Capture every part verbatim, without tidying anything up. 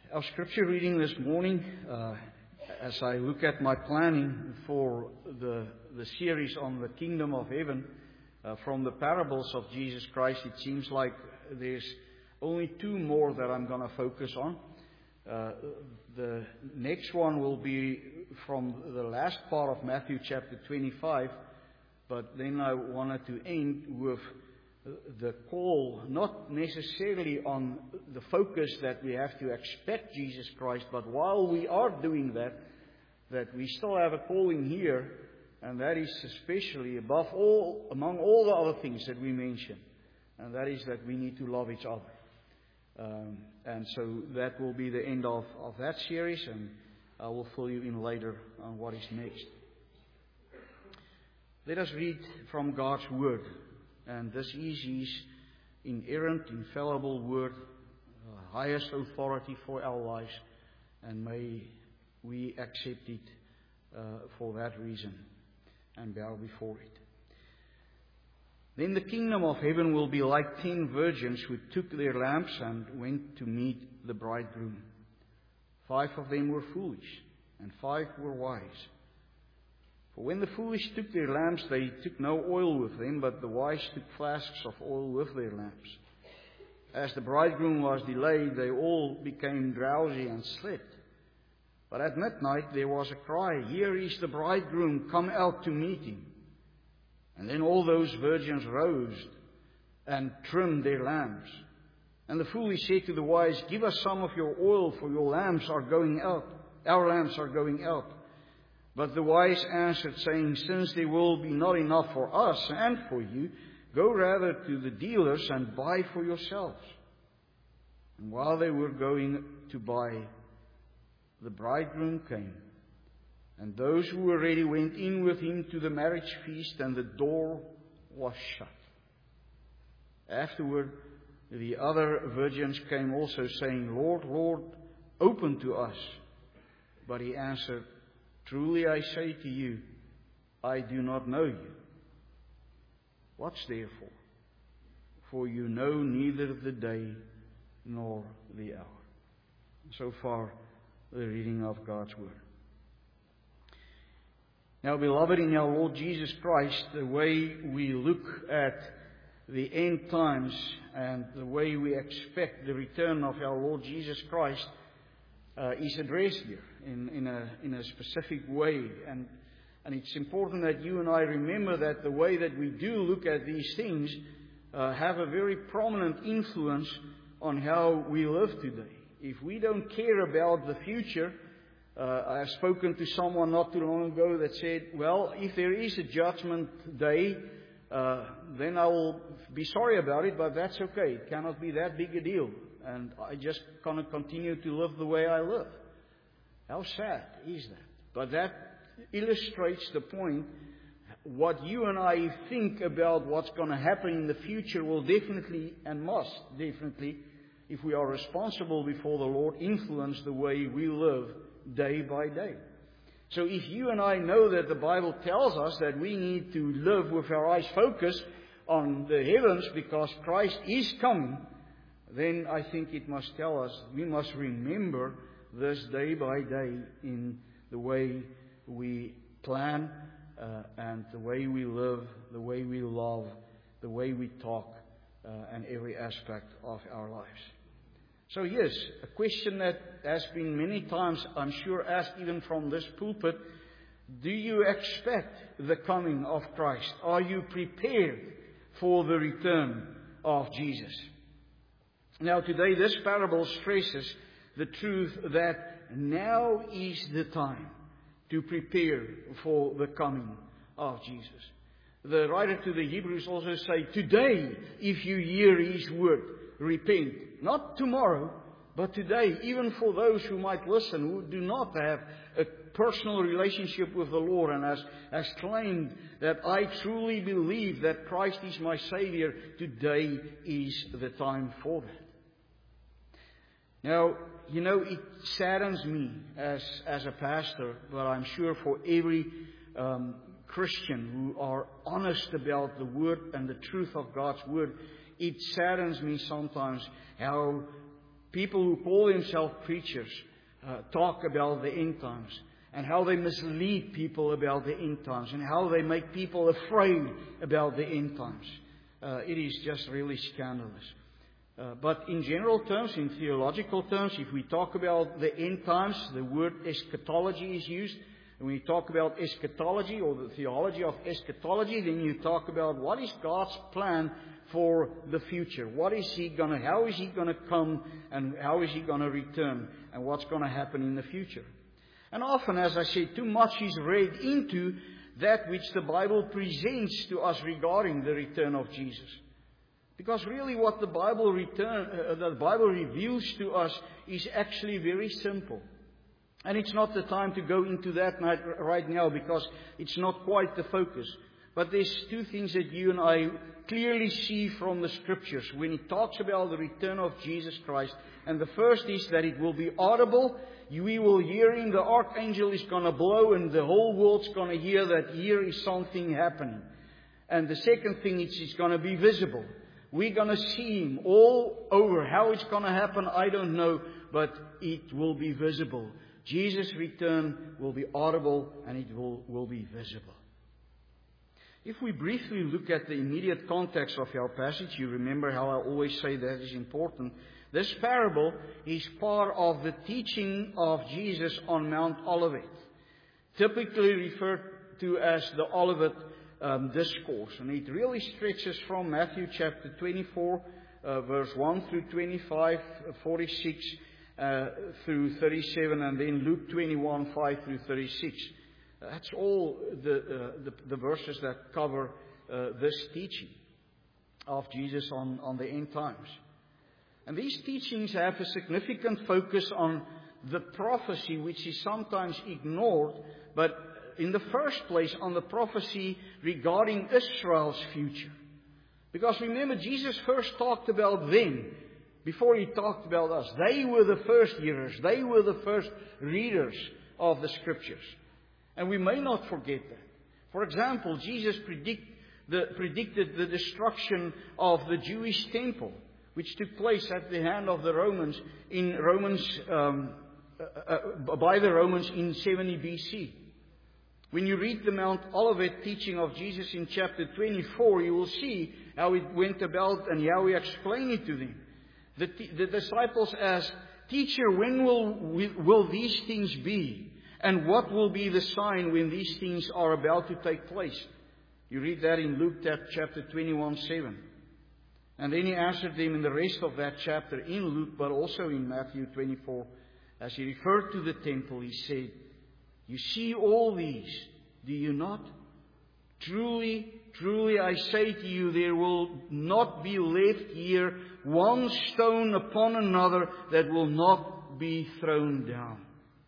Our scripture reading this morning, uh, as I look at my planning for the, the series on the kingdom of heaven, uh, from the parables of Jesus Christ, it seems like there's only two more that I'm going to focus on. Uh, the next one will be from the last part of Matthew chapter twenty-five, but then I wanted to end with the call, not necessarily on the focus that we have to expect Jesus Christ, but while we are doing that, that we still have a calling here, and that is especially above all, among all the other things that we mentioned, and that is that we need to love each other. Um, and so that will be the end of, of that series, and I will fill you in later on what is next. Let us read from God's Word. And this is His inerrant, infallible Word, uh, highest authority for our lives, and may we accept it uh, for that reason and bow before it. Then the kingdom of heaven will be like ten virgins who took their lamps and went to meet the bridegroom. Five of them were foolish, and five were wise. For when the foolish took their lamps, they took no oil with them, but the wise took flasks of oil with their lamps. As the bridegroom was delayed, they all became drowsy and slept. But at midnight there was a cry, "Here is the bridegroom, come out to meet him." And then all those virgins rose and trimmed their lamps. And the foolish said to the wise, "Give us some of your oil, for your lamps are going out. Our lamps are going out." But the wise answered, saying, "Since there will be not enough for us and for you, go rather to the dealers and buy for yourselves." And while they were going to buy, the bridegroom came, and those who were ready went in with him to the marriage feast, and the door was shut. Afterward, the other virgins came also, saying, "Lord, Lord, open to us." But he answered, "Truly I say to you, I do not know you. Watch therefore, for you know neither the day nor the hour." So far, the reading of God's Word. Now, beloved in our Lord Jesus Christ, the way we look at the end times and the way we expect the return of our Lord Jesus Christ uh, is addressed here in, in, a, in a specific way. And, and it's important that you and I remember that the way that we do look at these things uh, have a very prominent influence on how we live today. If we don't care about the future, uh, I have spoken to someone not too long ago that said, well, if there is a judgment day, uh, then I will be sorry about it, but that's okay. It cannot be that big a deal. And I just kind of continue to live the way I live. How sad is that? But that illustrates the point. What you and I think about what's going to happen in the future will definitely and must definitely, if we are responsible before the Lord, influence the way we live day by day. So if you and I know that the Bible tells us that we need to live with our eyes focused on the heavens because Christ is coming, then I think it must tell us we must remember this day by day in the way we plan uh, and the way we live, the way we love, the way we talk, uh, and every aspect of our lives. So yes, a question that has been many times, I'm sure, asked even from this pulpit: do you expect the coming of Christ? Are you prepared for the return of Jesus? Now today this parable stresses the truth that now is the time to prepare for the coming of Jesus. The writer to the Hebrews also say, today, if you hear His word, repent. Not tomorrow, but today, even for those who might listen, who do not have a personal relationship with the Lord and has, has claimed that I truly believe that Christ is my Savior, today is the time for that. Now, you know, it saddens me as, as a pastor, but I'm sure for every um, Christian who are honest about the Word and the truth of God's Word, it saddens me sometimes how people who call themselves preachers uh, talk about the end times, and how they mislead people about the end times, and how they make people afraid about the end times. Uh, it is just really scandalous. Uh, but in general terms, in theological terms, if we talk about the end times, the word eschatology is used. And when you talk about eschatology, or the theology of eschatology, then you talk about what is God's plan for the future. What is He going to, how is He going to come, and how is He going to return, and what's going to happen in the future. And often, as I said, too much is read into that which the Bible presents to us regarding the return of Jesus. Because really what the Bible return, uh, the Bible reveals to us is actually very simple. And it's not the time to go into that right now, because it's not quite the focus. But there's two things that you and I clearly see from the Scriptures when it talks about the return of Jesus Christ. And the first is that it will be audible. We will hear Him. The archangel is going to blow, and the whole world's going to hear that here is something happening. And the second thing is it's going to be visible. We're going to see Him all over. How it's going to happen, I don't know, but it will be visible. Jesus' return will be audible, and it will, will be visible. If we briefly look at the immediate context of our passage, you remember how I always say that is important. This parable is part of the teaching of Jesus on Mount Olivet, typically referred to as the Olivet um, Discourse. And it really stretches from Matthew chapter twenty-four, uh, verse one through twenty-five, forty-six, Uh, through thirty-seven, and then Luke twenty-one, five through thirty-six. That's all the, uh, the, the verses that cover uh, this teaching of Jesus on, on the end times. And these teachings have a significant focus on the prophecy, which is sometimes ignored, but in the first place on the prophecy regarding Israel's future. Because remember, Jesus first talked about them before He talked about us. They were the first hearers. They were the first readers of the Scriptures. And we may not forget that. For example, Jesus predict the, predicted the destruction of the Jewish temple, which took place at the hand of the Romans in Romans um, uh, uh, by the Romans in seventy B C. When you read the Mount Olivet teaching of Jesus in chapter twenty-four, you will see how it went about and how He explained it to them. The, the disciples asked, "Teacher, when will, we, will these things be? And what will be the sign when these things are about to take place?" You read that in Luke chapter twenty-one, seven. And then He answered them in the rest of that chapter in Luke, but also in Matthew twenty-four. As He referred to the temple, He said, "You see all these, do you not? Truly, truly I say to you, there will not be left here one stone upon another that will not be thrown down."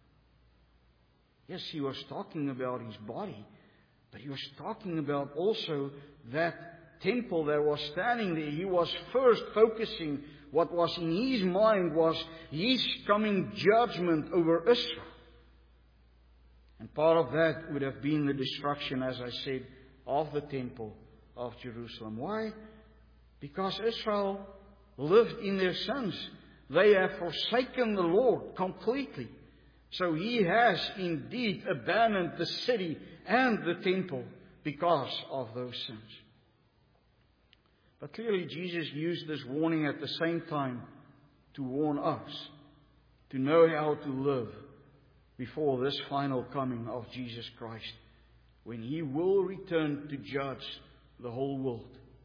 Yes, He was talking about His body, but He was talking about also that temple that was standing there. He was first focusing, what was in His mind was His coming judgment over Israel. And part of that would have been the destruction, as I said, of the temple of Jerusalem. Why? Because Israel lived in their sins. They have forsaken the Lord completely. So He has indeed abandoned the city and the temple because of those sins. But clearly Jesus used this warning at the same time to warn us to know how to live before this final coming of Jesus Christ, when He will return to judge the whole world.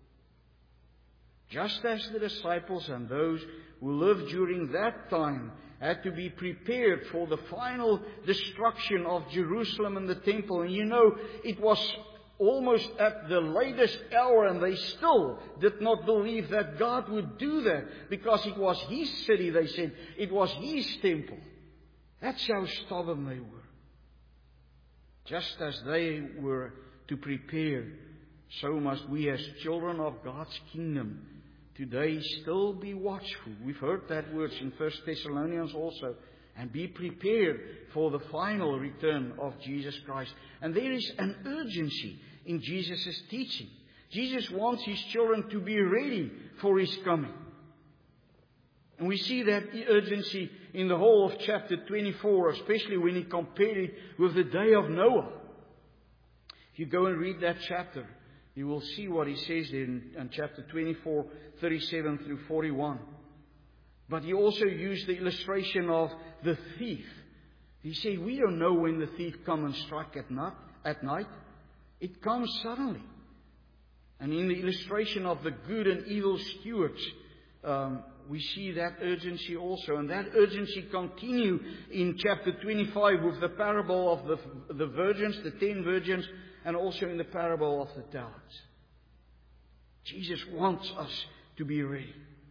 Just as the disciples and those who lived during that time had to be prepared for the final destruction of Jerusalem and the temple. And you know, it was almost at the latest hour, and they still did not believe that God would do that, because it was His city, they said. It was His temple. That's how stubborn they were. Just as they were to prepare, so must we as children of God's kingdom today still be watchful. We've heard that words in First Thessalonians also. And be prepared for the final return of Jesus Christ. And there is an urgency in Jesus' teaching. Jesus wants His children to be ready for His coming. And we see that urgency in the whole of chapter twenty-four, especially when he compared it with the day of Noah. If you go and read that chapter, you will see what he says there in, in chapter twenty-four, thirty-seven through forty-one. But he also used the illustration of the thief. He said, we don't know when the thief comes and strikes at night, at night. It comes suddenly. And in the illustration of the good and evil stewards, um, we see that urgency also. And that urgency continues in chapter twenty-five with the parable of the, the virgins, the ten virgins, and also in the parable of the talents. Jesus wants us to be ready.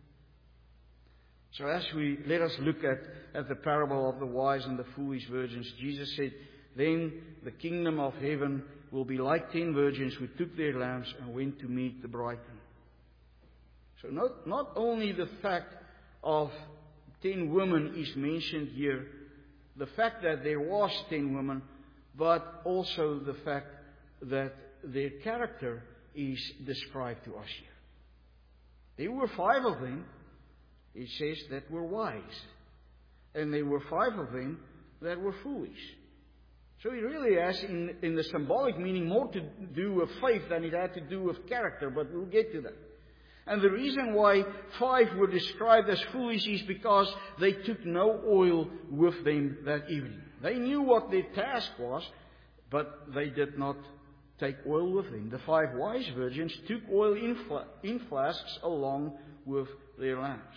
So as we, let us look at, at the parable of the wise and the foolish virgins. Jesus said, then the kingdom of heaven will be like ten virgins who took their lamps and went to meet the bridegroom. So not, not only the fact of ten women is mentioned here, the fact that there was ten women, but also the fact that their character is described to us here. There were five of them, it says, that were wise. And there were five of them that were foolish. So it really has, in, in the symbolic meaning, more to do with faith than it had to do with character, but we'll get to that. And the reason why five were described as foolish is because they took no oil with them that evening. They knew what their task was, but they did not take oil with them. The five wise virgins took oil in, fl- in flasks along with their lamps.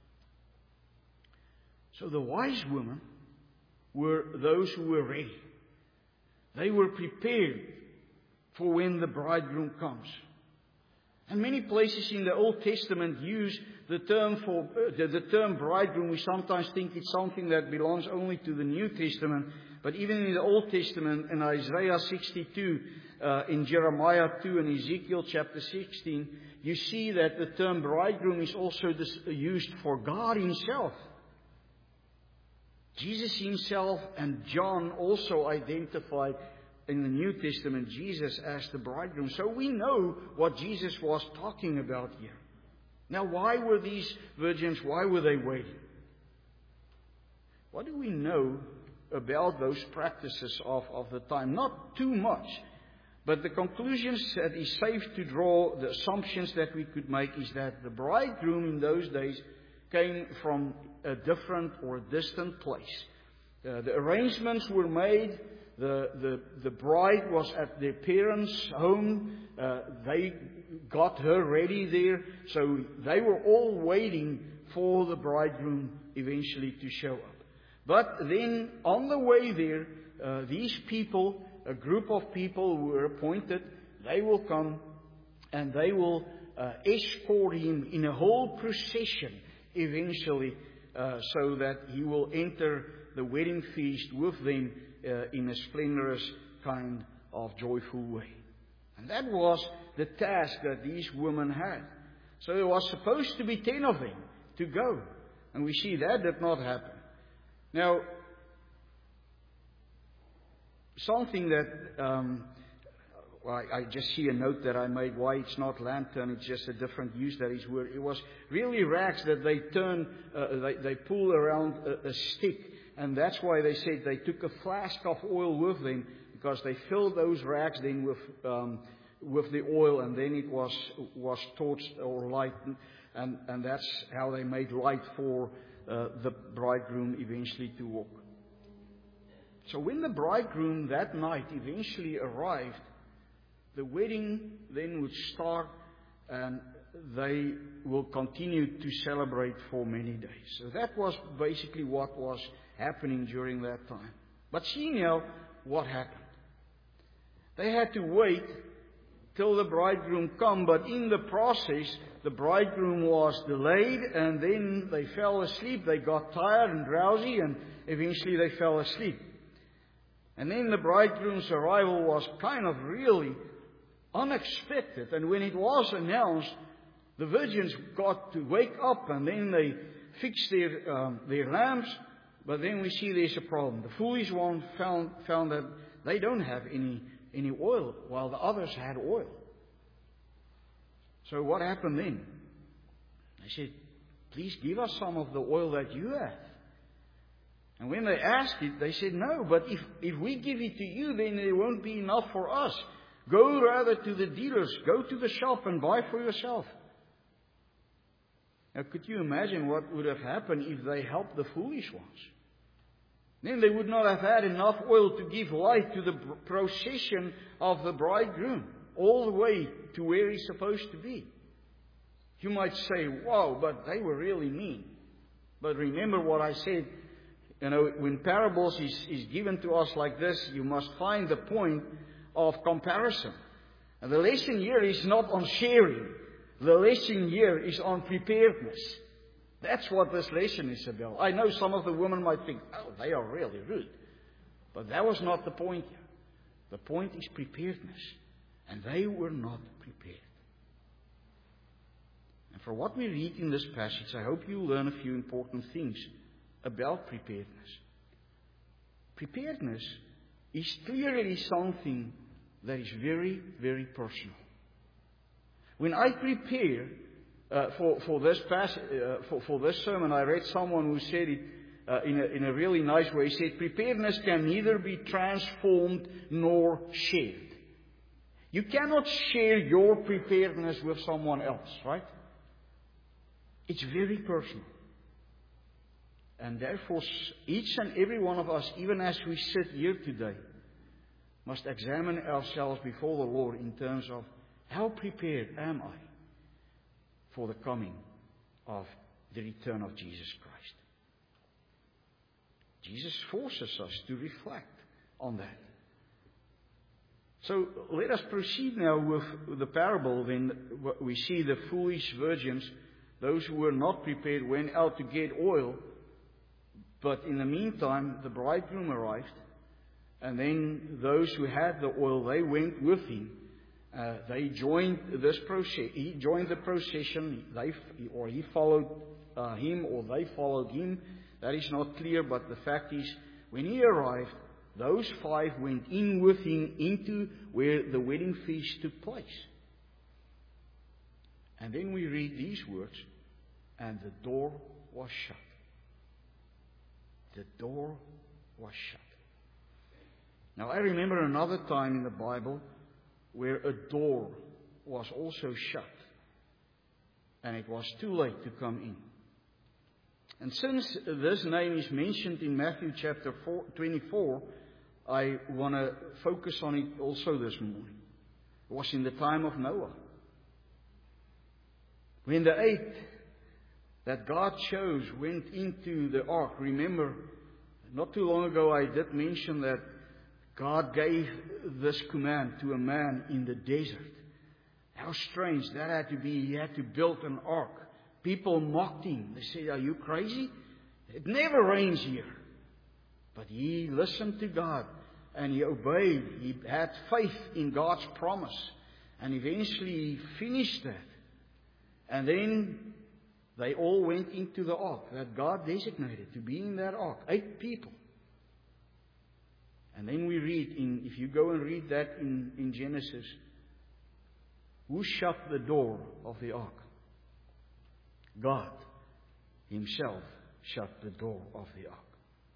So the wise women were those who were ready. They were prepared for when the bridegroom comes. And many places in the Old Testament use the term for uh, the, the term bridegroom. We sometimes think it's something that belongs only to the New Testament. But even in the Old Testament, in Isaiah sixty-two, uh, in Jeremiah two, and Ezekiel chapter sixteen, you see that the term bridegroom is also this, uh, used for God Himself. Jesus Himself and John also identified in the New Testament Jesus as the bridegroom. So we know what Jesus was talking about here. Now, why were these virgins, why were they waiting? What do we know about those practices of, of the time? Not too much. But the conclusions that is safe to draw, the assumptions that we could make, is that the bridegroom in those days came from a different or a distant place. Uh, the arrangements were made. The, the, the bride was at their parents' home. Uh, they got her ready there. So they were all waiting for the bridegroom eventually to show up. But then on the way there, uh, these people, a group of people who were appointed, they will come and they will uh, escort him in a whole procession eventually, uh, so that he will enter the wedding feast with them uh, in a splendorous kind of joyful way. And that was the task that these women had. So there was supposed to be ten of them to go. And we see that did not happen. Now, something that um, well, I, I just see a note that I made, why it's not lantern, it's just a different use that is word. It was really rags that they turn, uh, they, they pull around a, a stick. And that's why they said they took a flask of oil with them, because they filled those rags then with um, with the oil, and then it was was torched or lighted, and, and that's how they made light for uh, the bridegroom eventually to walk. So when the bridegroom that night eventually arrived, the wedding then would start, and they will continue to celebrate for many days. So that was basically what was happening during that time. But see now what happened. They had to wait till the bridegroom come, but in the process, the bridegroom was delayed, and then they fell asleep. They got tired and drowsy, and eventually they fell asleep. And then the bridegroom's arrival was kind of really unexpected. And when it was announced, the virgins got to wake up, and then they fixed their um, their lamps. But then we see there's a problem. The foolish one found found that they don't have any any oil, while the others had oil. So what happened then? They said, Please give us some of the oil that you have. And when they asked it, they said, no, but if, if we give it to you, then there won't be enough for us. Go rather to the dealers. Go to the shop and buy for yourself. Now, could you imagine what would have happened if they helped the foolish ones? Then they would not have had enough oil to give light to the procession of the bridegroom, all the way to where he's supposed to be. You might say, wow, but they were really mean. But remember what I said, you know, when parables is, is given to us like this, you must find the point of comparison. And the lesson here is not on sharing. The lesson here is on preparedness. That's what this lesson is about. I know some of the women might think, oh, they are really rude. But that was not the point here. The point is preparedness. And they were not prepared. And for what we read in this passage, I hope you learn a few important things about preparedness. Preparedness is clearly something that is very, very personal. When I prepare uh, for, for this pass, uh, for, for this sermon, I read someone who said it uh, in, a, in a really nice way. He said, preparedness can neither be transformed nor shared. You cannot share your preparedness with someone else, right? It's very personal. And therefore, each and every one of us, even as we sit here today, must examine ourselves before the Lord in terms of how prepared am I for the coming of the return of Jesus Christ. Jesus forces us to reflect on that. So let us proceed now with the parable. Then we see the foolish virgins, those who were not prepared, went out to get oil. But in the meantime, the bridegroom arrived. And then those who had the oil, they went with him. Uh, they joined this process. He joined the procession. They, or he followed uh, him, or they followed him. That is not clear, but the fact is, when he arrived, those five went in with him into where the wedding feast took place. And then we read these words, and the door was shut. The door was shut. Now, I remember another time in the Bible where a door was also shut, and it was too late to come in. And since this name is mentioned in Matthew chapter four, twenty-four, I want to focus on it also this morning. It was in the time of Noah. When the eight that God chose went into the ark. Remember, not too long ago I did mention that God gave this command to a man in the desert. How strange that had to be. He had to build an ark. People mocked him. They said, are you crazy? It never rains here. But he listened to God and he obeyed. He had faith in God's promise. And eventually he finished that. And then they all went into the ark that God designated to be in that ark. Eight people. And then we read, in, if you go and read that in, in Genesis, who shut the door of the ark? God Himself shut the door of the ark.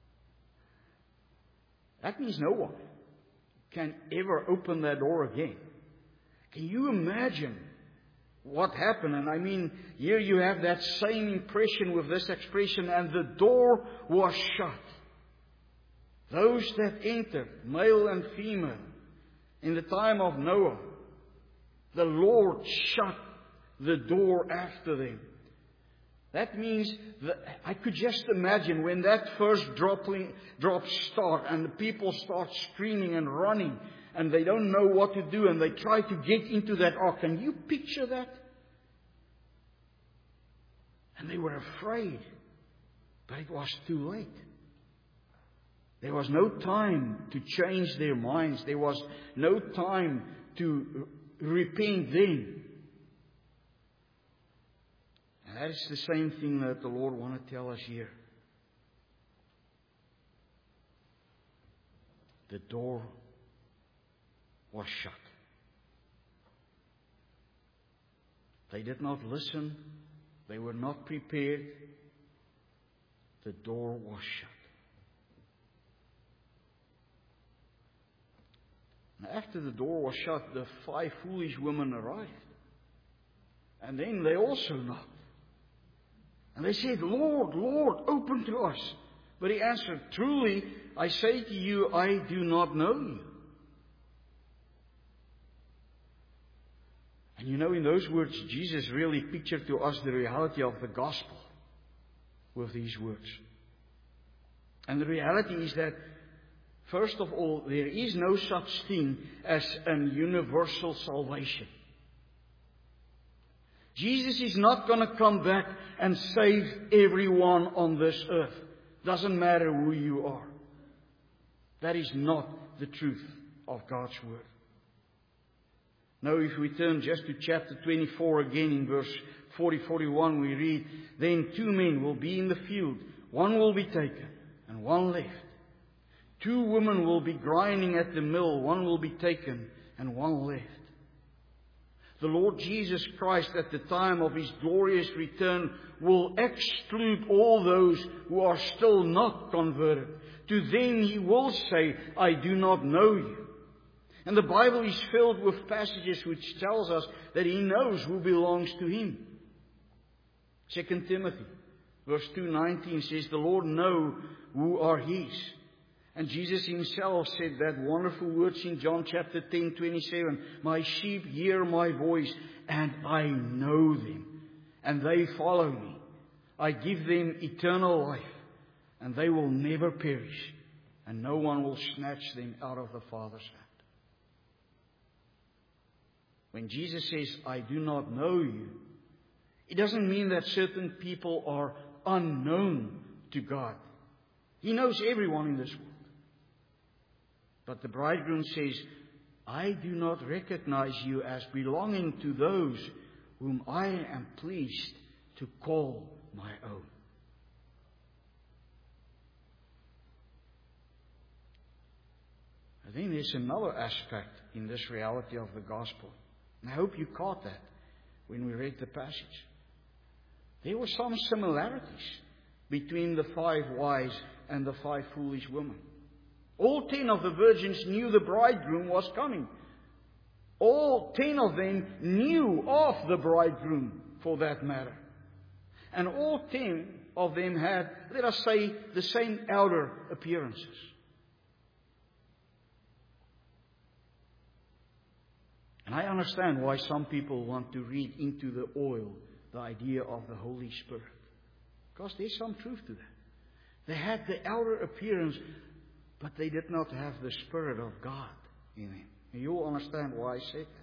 That means no one can ever open that door again. Can you imagine what happened? And I mean, here you have that same impression with this expression, and the door was shut. Those that entered, male and female, in the time of Noah, the Lord shut the door after them. That means that I could just imagine when that first dropping, drops start and the people start screaming and running and they don't know what to do and they try to get into that ark. Can you picture that? And they were afraid, but it was too late. There was no time to change their minds. There was no time to repent then. And that is the same thing that the Lord wants to tell us here. The door was shut. They did not listen. They were not prepared. The door was shut. And after the door was shut, the five foolish women arrived. And then they also knocked. And they said, Lord, Lord, open to us. But He answered, truly, I say to you, I do not know you. And you know, in those words, Jesus really pictured to us the reality of the gospel with these words. And the reality is that, first of all, there is no such thing as an universal salvation. Jesus is not going to come back and save everyone on this earth. Doesn't matter who you are. That is not the truth of God's Word. Now, if we turn just to chapter twenty-four again, in verse forty to forty-one, we read, Then two men will be in the field. One will be taken, and one left. Two women will be grinding at the mill. One will be taken, and one left. The Lord Jesus Christ, at the time of His glorious return, will exclude all those who are still not converted. To them He will say, I do not know you. And the Bible is filled with passages which tells us that He knows who belongs to Him. Second Timothy, verse two nineteen says, The Lord knows who are His. And Jesus Himself said that wonderful words in John chapter ten, twenty-seven. My sheep hear my voice, and I know them, and they follow me. I give them eternal life, and they will never perish, and no one will snatch them out of the Father's hand. When Jesus says, I do not know you, it doesn't mean that certain people are unknown to God. He knows everyone in this world. But the bridegroom says, I do not recognize you as belonging to those whom I am pleased to call my own. And then there's another aspect in this reality of the gospel. And I hope you caught that when we read the passage. There were some similarities between the five wise and the five foolish women. All ten of the virgins knew the bridegroom was coming. All ten of them knew of the bridegroom, for that matter. And all ten of them had, let us say, the same outer appearances. And I understand why some people want to read into the oil the idea of the Holy Spirit. Because there's some truth to that. They had the outer appearance, but they did not have the Spirit of God in them. And you'll understand why I said that.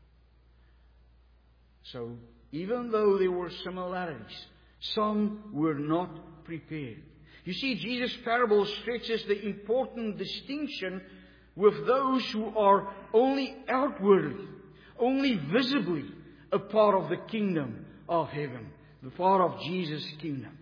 So, even though there were similarities, some were not prepared. You see, Jesus' parable stretches the important distinction with those who are only outwardly, only visibly a part of the kingdom of heaven, the part of Jesus' kingdom.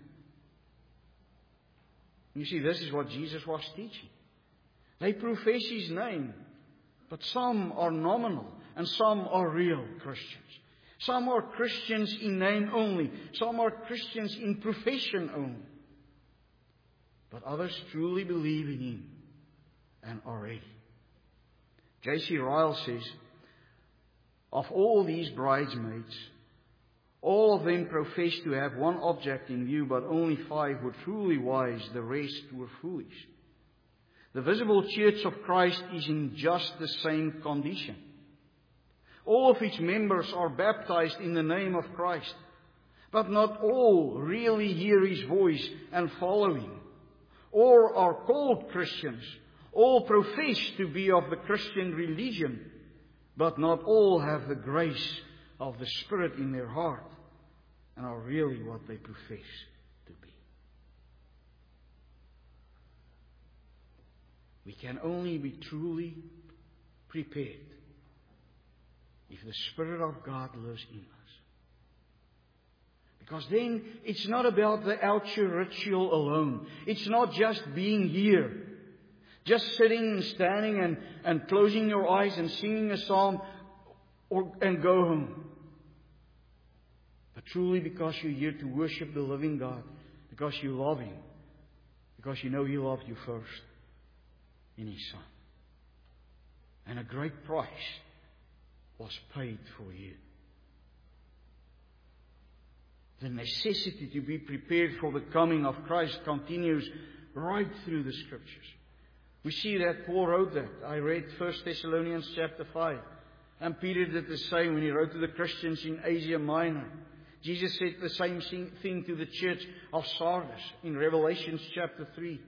You see, this is what Jesus was teaching. They profess His name, but some are nominal and some are real Christians. Some are Christians in name only. Some are Christians in profession only. But others truly believe in Him and are ready. J C Ryle says, of all these bridesmaids, all of them profess to have one object in view, but only five were truly wise, the rest were foolish. The visible church of Christ is in just the same condition. All of its members are baptized in the name of Christ, but not all really hear His voice and follow Him, or are called Christians. All profess to be of the Christian religion, but not all have the grace of the Spirit in their heart and are really what they profess to be. We can only be truly prepared if the Spirit of God lives in us. Because then it's not about the outer ritual alone. It's not just being here. Just sitting and standing and, and closing your eyes and singing a psalm or, and go home. but truly because you're here to worship the living God, because you love Him, because you know He loved you first in His Son. And a great price was paid for you. The necessity to be prepared for the coming of Christ continues right through the Scriptures. We see that Paul wrote that. I read First Thessalonians chapter five. And Peter did the same when he wrote to the Christians in Asia Minor. Jesus said the same thing to the church of Sardis in Revelation chapter three.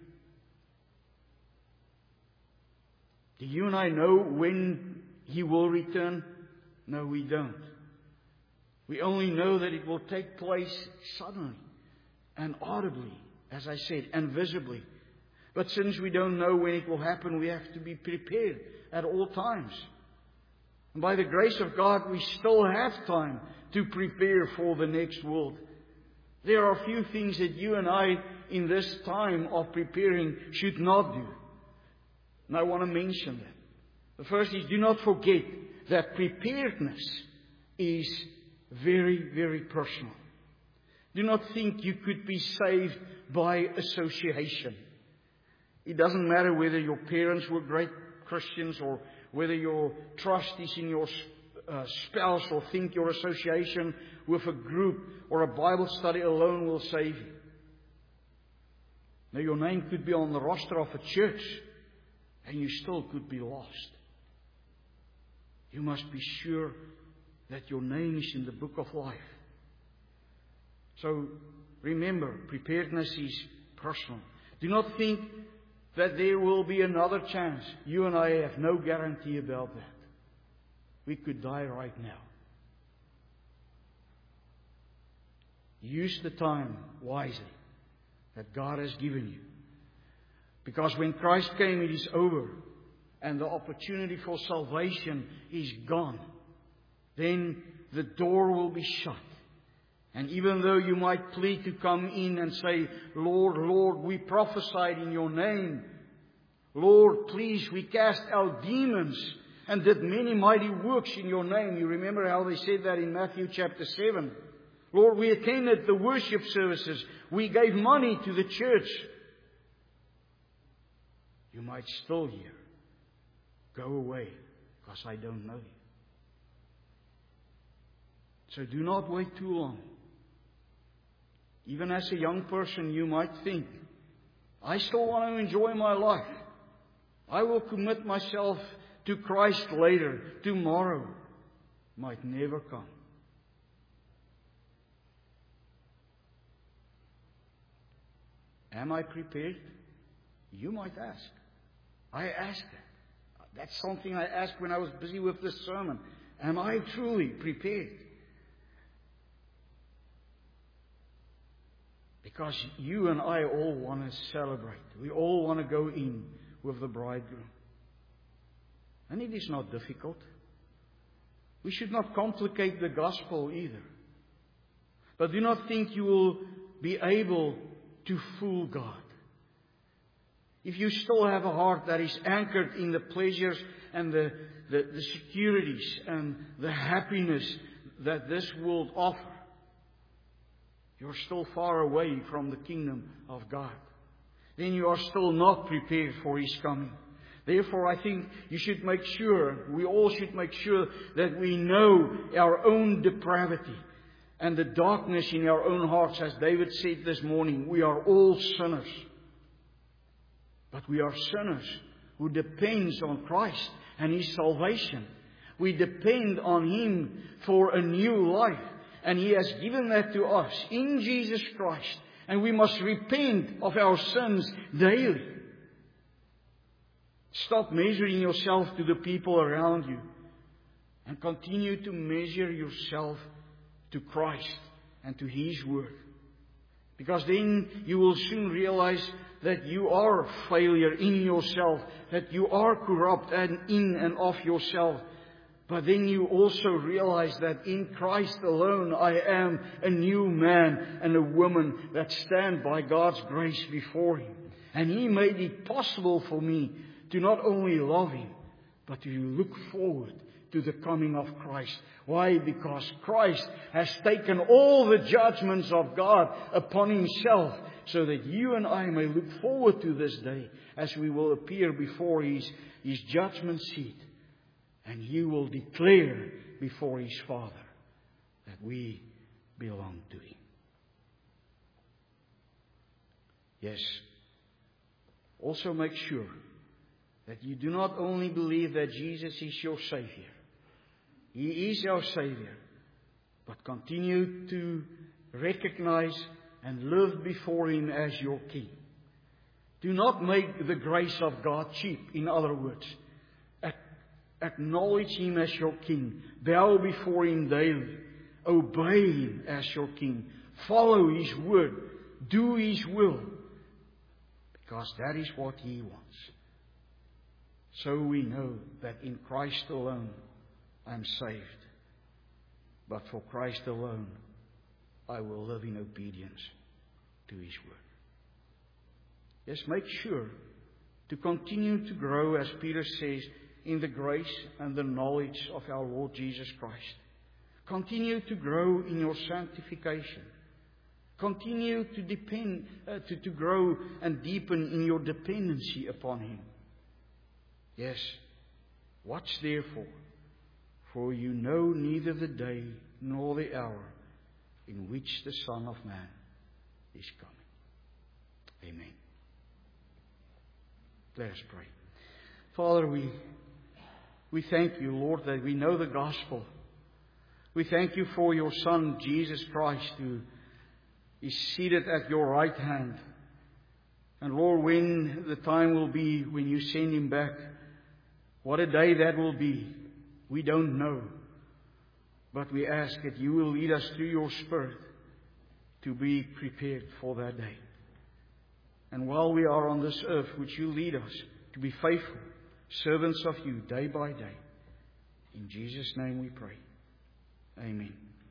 Do you and I know when He will return? No, we don't. We only know that it will take place suddenly and audibly, as I said, and visibly. But since we don't know when it will happen, we have to be prepared at all times. And by the grace of God, we still have time to prepare for the next world. There are a few things that you and I, in this time of preparing, should not do. And I want to mention that. The first is, do not forget that preparedness is very, very personal. Do not think you could be saved by association. It doesn't matter whether your parents were great Christians or whether your trust is in your uh, spouse or think your association with a group or a Bible study alone will save you. Now, your name could be on the roster of a church and you still could be lost. You must be sure that your name is in the book of life. So, remember, preparedness is personal. Do not think that there will be another chance. You and I have no guarantee about that. We could die right now. Use the time wisely that God has given you. Because when Christ came, it is over. And the opportunity for salvation is gone. Then the door will be shut. And even though you might plead to come in and say, Lord, Lord, we prophesied in your name. Lord, please, we cast out demons and did many mighty works in your name. You remember how they said that in Matthew chapter seven. Lord, we attended the worship services. We gave money to the church. You might still hear, go away, because I don't know you. So do not wait too long. Even as a young person, you might think, I still want to enjoy my life. I will commit myself to Christ later. Tomorrow might never come. Am I prepared? You might ask. I ask that. That's something I asked when I was busy with this sermon. Am I truly prepared? Because you and I all want to celebrate. We all want to go in with the bridegroom. And it is not difficult. We should not complicate the gospel either. But do not think you will be able to fool God. If you still have a heart that is anchored in the pleasures and the, the, the securities and the happiness that this world offers, you're still far away from the kingdom of God. Then you are still not prepared for His coming. Therefore, I think you should make sure, we all should make sure that we know our own depravity and the darkness in our own hearts. As David said this morning, we are all sinners. But we are sinners who depends on Christ and His salvation. We depend on Him for a new life. And He has given that to us in Jesus Christ. And we must repent of our sins daily. Stop measuring yourself to the people around you. And continue to measure yourself to Christ and to His Word. Because then you will soon realize that you are a failure in yourself. That you are corrupt and in and of yourself. But then you also realize that in Christ alone I am a new man and a woman that stand by God's grace before Him. And He made it possible for me to not only love Him, but to look forward to the coming of Christ. Why? Because Christ has taken all the judgments of God upon Himself, so that you and I may look forward to this day as we will appear before His, His judgment seat. And He will declare before His Father that we belong to Him. Yes. Also make sure that you do not only believe that Jesus is your Savior. He is our Savior. But continue to recognize and live before Him as your King. Do not make the grace of God cheap. In other words, acknowledge Him as your King. Bow before Him daily. Obey Him as your King. Follow His word. Do His will. Because that is what He wants. So we know that in Christ alone I am saved. But for Christ alone I will live in obedience to His word. Yes, make sure to continue to grow, as Peter says, in the grace and the knowledge of our Lord Jesus Christ. Continue to grow in your sanctification. Continue to depend, uh, to, to grow and deepen in your dependency upon Him. Yes, watch therefore, for you know neither the day nor the hour in which the Son of Man is coming. Amen. Let us pray. Father, we, we thank You, Lord, that we know the gospel. We thank You for Your Son, Jesus Christ, who is seated at Your right hand. And Lord, when the time will be when You send Him back, what a day that will be, we don't know. But we ask that You will lead us through Your Spirit to be prepared for that day. And while we are on this earth, would You lead us to be faithful servants of You day by day. In Jesus' name we pray. Amen.